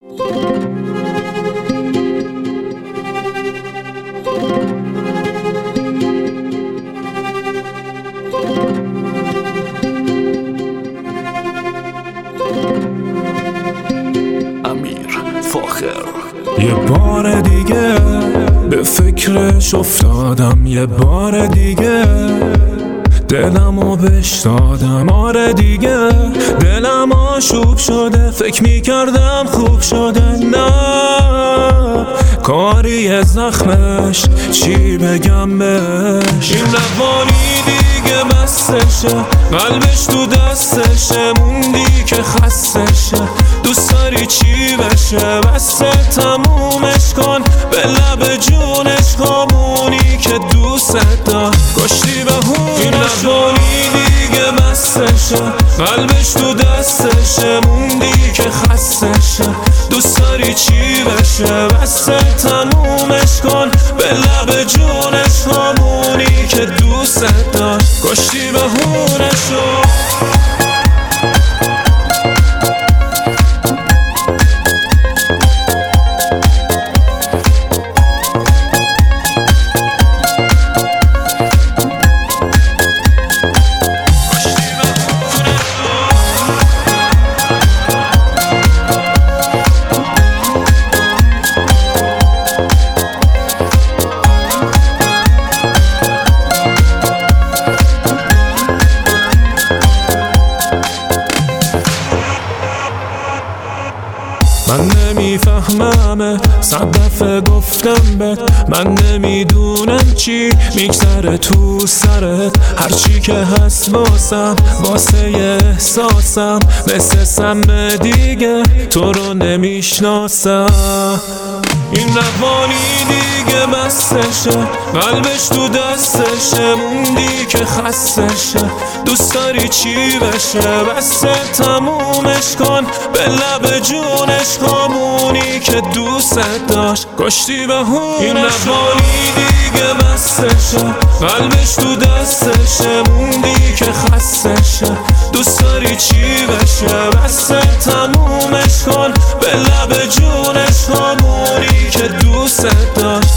امیر فاخر. یه بار دیگه به فکرش افتادم، یه بار دیگه دلمو بهش دادم. آره دیگه دلم آشوب شده، فکر میکردم خوب شده. نه کاری زخمش چی بگم بهش. این روانی دیگه بستشه، قلبش تو دستشه، موندی که خستشه. دوست داری چی بشه؟ بسته تمومش کن، به لب جونش خامونی که دوست دار کشتی به این روانی دیگه بستشه، قلبش تو دستشه، موندی که خستشه. دوست داری چی بشه؟ بسته تمومش کن، به لب جونش خامونی که دوست دار کشتی به هونشو. من نمیفهممت، صد دفعه گفتم بهت، من نمیدونم چی میگذره تو سرت. هرچی که هست واسم، واسه احساسم، مثل سم دیگه تو رو نمیشناسم. این روانی دیگه بستشه، قلبش تو دستشه، موندی که خستشه. دوست داری چی بشه؟ بسته تمومش کن، به لب جونش خامونی که دوست داشت کشتی به هونش. این روانی دیگه بستشه، قلبش تو دستشه، موندی که خستشه. دوست داری چی بشه؟ بسته تمومش کن، به لب جونش خامونی که دوست داشت